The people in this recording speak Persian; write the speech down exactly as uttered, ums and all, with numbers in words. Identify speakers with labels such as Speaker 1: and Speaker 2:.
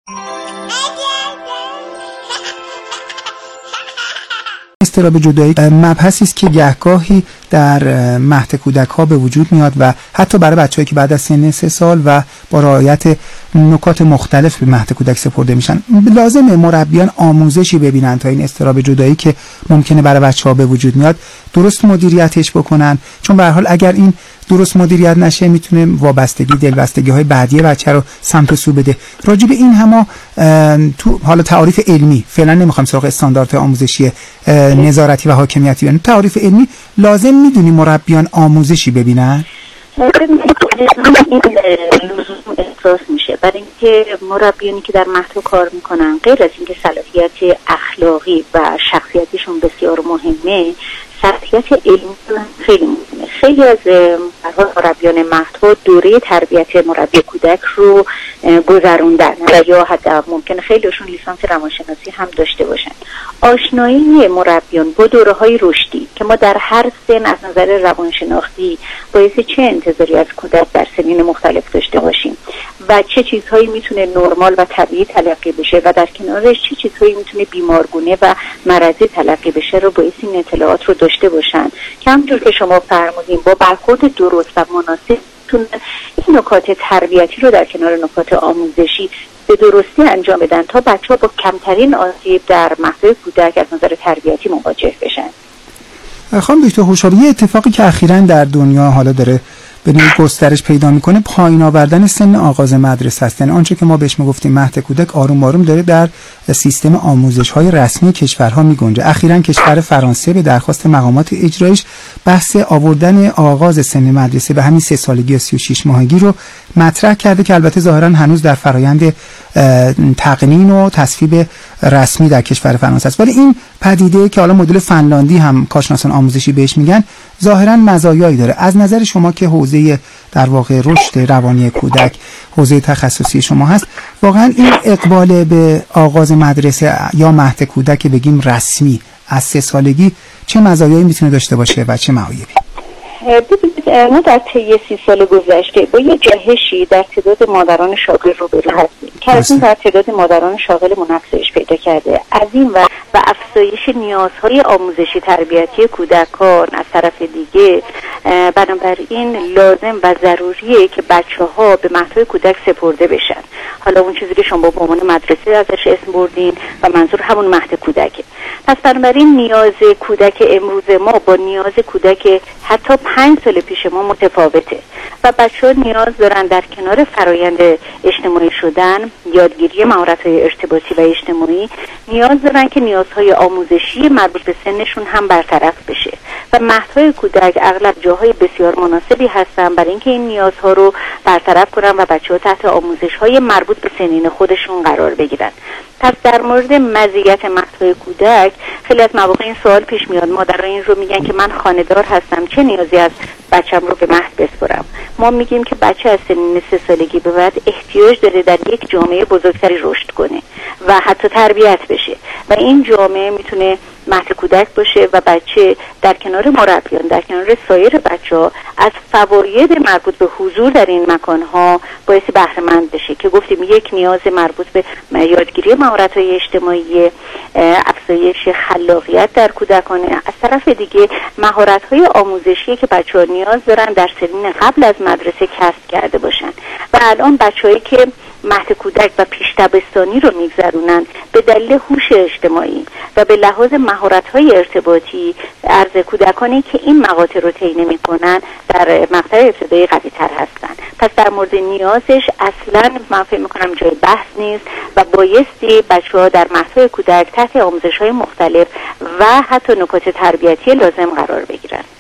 Speaker 1: اضطراب جدایی مبحثی است که گهگاهی در مهد کودک ها به وجود میاد و حتی برای بچه‌هایی که بعد از سن سه سال و با رعایت نکات مختلف به مهد کودک سپرده میشن، لازمه مربیان آموزشی ببینن تا این اضطراب جدایی که ممکنه برای بچه‌ها به وجود میاد درست مدیریتش بکنن، چون به هر حال اگر این درست مدیریت نشه میتونه وابستگی دلبستگی های بعدی بچه رو سمت سو بده. راجع به این هم تو حالا تعاریف علمی، فعلا نمیخوام سراغ استاندارد آموزشی نظارتی و حاکمیتی بریم، تعاریف علمی لازم میدونی مربیان آموزشی ببینن؟
Speaker 2: این لزوم احساس میشه برای اینکه مربیانی که در مهد کار میکنن غیر از اینکه صلاحیت اخلاقی و شخصیتیشون بسیار مهمه، صلاحیت علمی خیلی مهمه. خیلی از مربیان مهد دوره تربیت مربی کودک رو گذروندن و یا حتی ممکنه خیلیشون لیسانس روانشناسی هم داشته باشن. آشنایی مربیان با دوره های رشدی که ما در هر سن از نظر روانشناختی باعث چه انتظاری از کودک در سنین مختلف داشته باشیم و چه چیزهایی میتونه نرمال و طبیعی تلقی بشه و در کنارش چه چیزهایی میتونه بیمارگونه و مرضی تلقی بشه رو باعث این اطلاعات رو داشته باشن که همونجور که شما فرمودین با برخورد درست و مناسب این نکات تربیتی رو در کنار نکات آموزشی به درستی انجام بدن تا بچه‌ها با کمترین آسیب در مهد کودک از نظر تربیتی مواجه بشن.
Speaker 1: خانم دکتر هوشیاری، یه اتفاقی که اخیراً در دنیا حالا داره به نوعی گسترش پیدا میکنه پایین آوردن سن آغاز مدرسه است. یعنی آنچه که ما بهش میگفتیم مهد کودک آروم آروم داره در سیستم آموزش های رسمی کشورها میگنجه. اخیراً کشور فرانسه به درخواست مقامات اجرایش بحث آوردن آغاز سن مدرسه به همین سه سالگی یا سی و شش ماهگی رو مطرح کرده که البته ظاهراً هنوز در فرایند تقنین و تصویب رسمی در کشور فرانسه است. ولی این پدیده که حالا مدل فنلاندی هم کارشناسان آموزشی بهش میگن ظاهراً مزایایی داره. از نظر شما که حوزه در واقع رشد روانی کودک حوزه تخصصی شما هست، واقعاً این اقبال به آغاز مدرسه یا مهد کودک بگیم رسمی از سه سالگی چه مزایایی میتونه داشته باشه و چه معایبی؟
Speaker 2: ببینید ما در طی سی سال گذشته با یه جهشی در تعداد مادران شاغل روبرو هستیم که از این در تعداد مادران شاغل افزایش پیدا کرده. از این و و افزایش نیازهای آموزشی تربیتی کودکان از طرف دیگه، بنابراین لازم و ضروریه که بچه‌ها به مهد کودک سپرده بشن. حالا اون چیزی که شما به عنوان مدرسه ازش اسم بردین و منظور همون مهد کودکه. پس بنابراین نیاز کودک امروز ما با نیاز کودک حتی پنج سال پیش ما متفاوته و بچه‌ها نیاز دارن در کنار فرایند اجتماعی شدن، یادگیری مهارت‌های ارتباطی و اجتماعی، نیاز دارن که نیازهای آموزشی مربوط به سنشون هم برطرف بشه و مهدهای کودک اغلب جاهای بسیار مناسبی هستن برای اینکه این نیازها رو برطرف کنن و بچه‌ها تحت آموزش‌های مربوط به سنین خودشون قرار بگیرن. پس در مورد مزیت مهدهای کودک خیلی از مواقع این سوال پیش میاد، مادران این رو میگن که من خانه‌دار هستم، چه نیازی از بچم رو به مهد بسپرم؟ ما میگیم که بچه از سن سه سالگی به بعد احتیاج داره در یک جامعه بزرگتری رشد کنه و حتی تربیت بشه و این جامعه میتونه مهد کودک باشه و بچه در کنار مربیان، در کنار سایر بچه‌ها از فواید مربوط به حضور در این مکان‌ها باعث بهره مند بشه که گفتیم یک نیاز مربوط به یادگیری مهارت‌های اجتماعی، افزایش خلاقیت در کودکان، از طرف دیگه مهارت‌های آموزشی که بچه‌ها نیاز دارن در سنین قبل از مدرسه کسب کرده باشن و الان بچه‌هایی که مهد کودک و پیش دبستانی رو میگذرونن به دلیل هوش اجتماعی و به لحاظ مهارت‌های ارتباطی از کودکانی که این مقاطع رو طی نمی‌کنن در مقطع ابتدایی قوی‌تر هستن. پس در مورد نیازش اصلاً من فکر می‌کنم جای بحث نیست و بایستی بچه‌ها در مهدهای کودک تحت آموزش‌های مختلف و حتی نکات تربیتی لازم قرار بگیرن.